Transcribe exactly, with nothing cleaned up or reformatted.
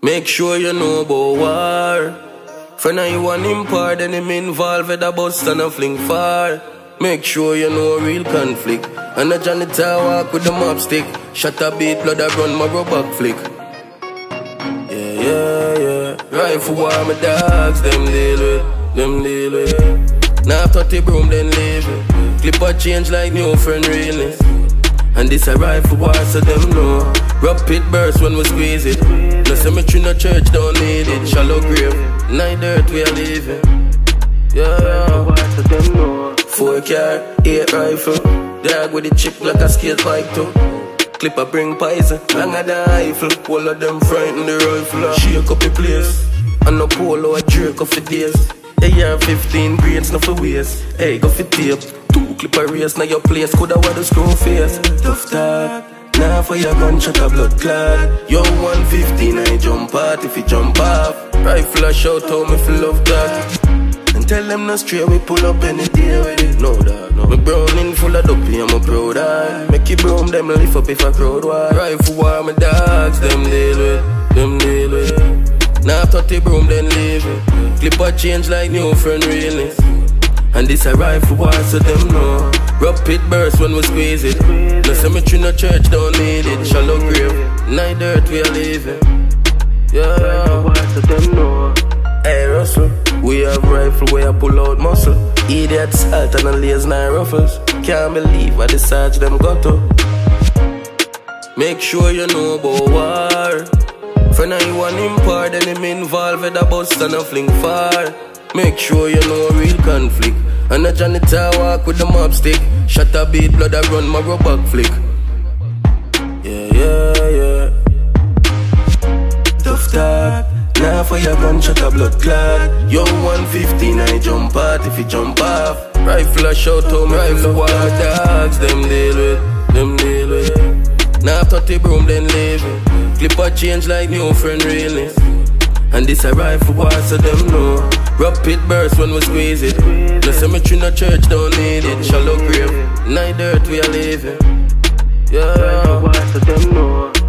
Make sure you know about war. Friend of you an import, then him involved with a bust and a fling far. Make sure you know a real conflict. And a janitor walk with the mop stick. Shot a beat, blood a run, my back flick. Yeah, yeah, yeah. Rifle war, my dogs, them deal with, them deal with. Now thirty broom, then leave it. Clip a change like new friend really. And this a rifle war, so them know. Rapid burst when we squeeze it. No cemetery, no church, don't need it. Shallow grave, night dirt we are leaving. Yeah, so them know. Four car, eight rifle. Dog with the chip like a skate bike too. Clip a bring poison, longer than rifle. All of them frighten the rifle. Shake up the place. And no polo, a jerk off the days. A R fifteen grades, no for waste. Hey, go for tape. Two clip a race, now your place. Coulda wear the screw face. Tough talk. Now for your gunshot a blood clot. Yo, one fifteen, I jump out if you jump off. Rifle a shout out me for love that. And tell them no straight, we pull up any day with it. No that, no. Me browning full of dopey, I'm a proud eye. Make you broom, them lift up if a crowd wide. Rifle war, my dogs, them deal with, them deal with. Now thirty broom, then leave it. Clip a change like new friend really. And this a rifle war, so them know. Rapid burst when we squeeze it. No cemetery, no church, don't need it. Shallow grave, night dirt we are leaving. Yeah, so them know. Hey Russell, we have rifle where I pull out muscle. Idiots, alt and a lays nine ruffles. Can't believe I decide them got to. Make sure you know about war. Friend of you an import, then him involved with a bust and a fling far. Make sure you know a real conflict. And a janitor walk with the mop stick. Shot a beat, blood a run, my back flick. Yeah, yeah, yeah. Tough talk. Now for your gunshot a blood clot. Yo, one fifteen, I jump out if you jump off. Rifle a shout out, rifle war, dogs, them deal with, them deal with. Now thirty broom, then leave it. Clip a change like new friend really. And this a rifle war, so them know. Rapid burst when we squeeze it. No cemetery, no church, don't need it. Shallow grave, night dirt we are leaving. Yeah, so them know.